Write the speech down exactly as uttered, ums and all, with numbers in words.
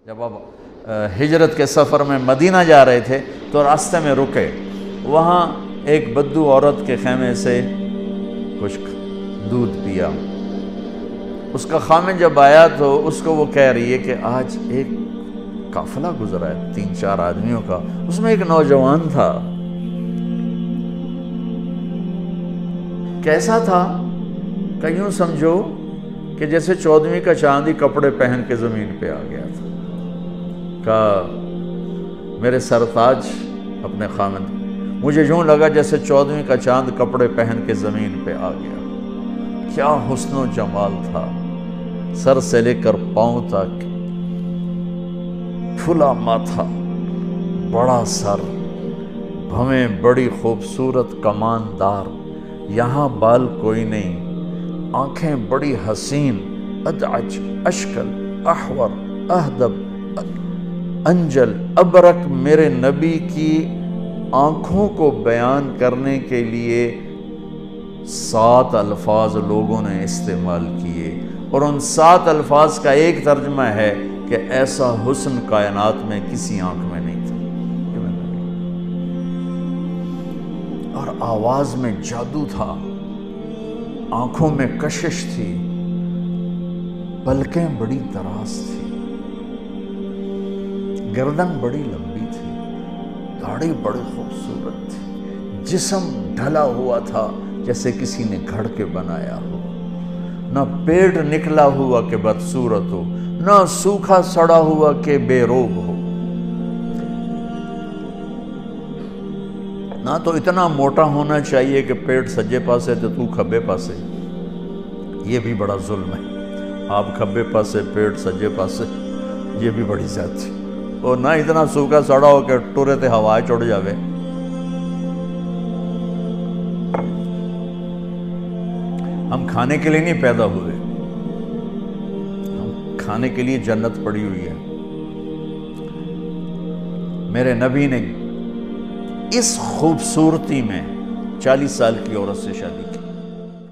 جب اب ہجرت کے سفر میں مدینہ جا رہے تھے تو راستے میں رکے، وہاں ایک بدو عورت کے خیمے سے کچھ دودھ پیا۔ اس کا خامن جب آیا تو اس کو وہ کہہ رہی ہے کہ آج ایک قافلہ گزرا ہے تین چار آدمیوں کا، اس میں ایک نوجوان تھا، کیسا تھا کہ یوں سمجھو کہ جیسے چودھویں کا چاند ہی کپڑے پہن کے زمین پہ آ گیا تھا۔ کہا میرے سرتاج اپنے خامن، مجھے یوں لگا جیسے چودھویں کا چاند کپڑے پہن کے زمین پہ آ گیا۔ کیا حسن و جمال تھا، سر سے لے کر پاؤں تک، کھلا ماتھا، بڑا سر، بھویں بڑی خوبصورت کماندار، یہاں بال کوئی نہیں، آنکھیں بڑی حسین، ادعج، اشکل، احور، اہدب، انجل، ابرک۔ میرے نبی کی آنکھوں کو بیان کرنے کے لیے سات الفاظ لوگوں نے استعمال کیے، اور ان سات الفاظ کا ایک ترجمہ ہے کہ ایسا حسن کائنات میں کسی آنکھ میں نہیں تھا۔ اور آواز میں جادو تھا، آنکھوں میں کشش تھی، پلکیں بڑی دراز تھی، گردن بڑی لمبی تھی، داڑھی بڑی خوبصورت تھی، جسم ڈھلا ہوا تھا جیسے کسی نے گھڑ کے بنایا ہو، نہ پیٹ نکلا ہوا کہ بدصورت ہو، نہ سوکھا سڑا ہوا کہ بے روب ہو، نہ تو اتنا موٹا ہونا چاہیے کہ پیٹ سجے پاسے تو تو کھبے پاسے، یہ بھی بڑا ظلم ہے، آپ کھبے پاسے پیٹ سجے پاسے، یہ بھی بڑی زیادتی، اور نہ اتنا سوکھا سڑا ہو کہ ٹورے تے ہوائے چڑھ جاوے۔ ہم کھانے کے لیے نہیں پیدا ہوئے، ہم کھانے کے لیے جنت پڑی ہوئی ہے۔ میرے نبی نے اس خوبصورتی میں چالیس سال کی عورت سے شادی کی۔